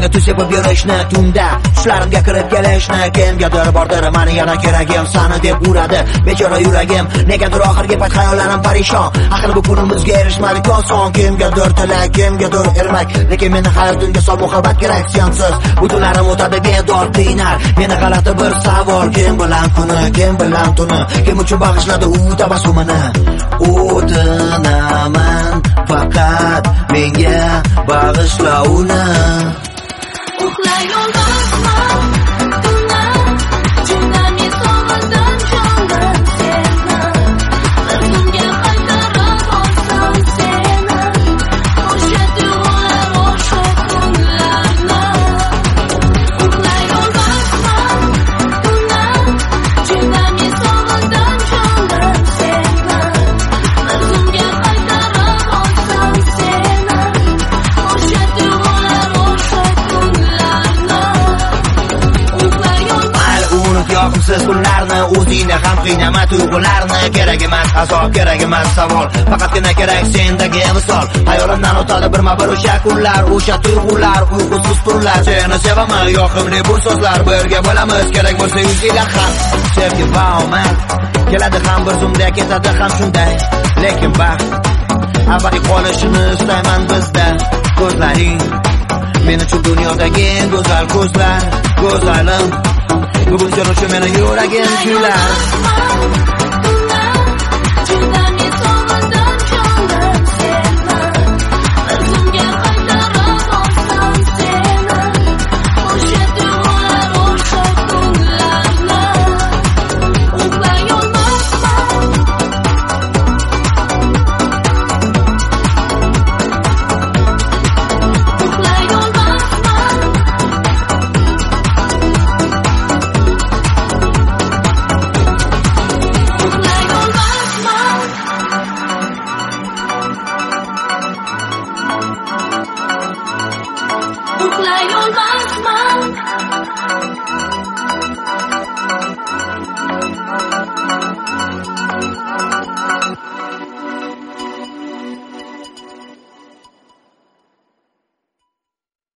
menga tuz sepib yurishni tunda tushlarimga kirib kelishni kimgadir bordir mani yana keragim sani deb uradi bechora yuragim negadir oxirgi payt xayollarim parishon axir bu kunimizga erishmadik oson kimgadir tilak kimgadir ermak lekin meni hayotimga sol muhabbat kerak sensiz bu tunlarim o'tadi bedor qiynar meni g'alati bir savol kim bilan kuni kim bilan tuni kim uchun bag'ishladi u tabassumini o'tinaman faqat menga bag'ishla uni uxlay olmasman tunlar jumlamni sog'indim jondan seni o'zimga qaytarib olsam seni o'sha tuyg'ular o'sha kunlarni uxlay olmasman tunlar jumlamni sog'indim jondan seni o'zimga qaytarib olsam seni o'sha tuyg'ular o'sha yoqimsiz kunlarni o'zingni ham qiynama tuyg'ularni kerak emas azob kerak emas savol faqatgina kerak sendagi misol hayolimdan o'tadi birma bir o'sha kunlar o'sha tuyg'ular uyqusiz tunlar seni sevaman yoqimli bu so'zlar birga bo'lamiz kerak bo'lsa 100 yil ham sevgi va omad keladi ham bir zumda ketadi ham shunday lekin baxt abadiy qolishini istayman bizda ko'zlaring men uchun dunyodagi eng go'zal ko'zlar go'zalim bugun shu meni yuragim kuylar jumlamni sog'indim jondan seni o'zimga qaytarib olsam seni o'sha tuyg'ular o'sha kunlarni uxlay olmasman uxlay olmasman uxlay olmasman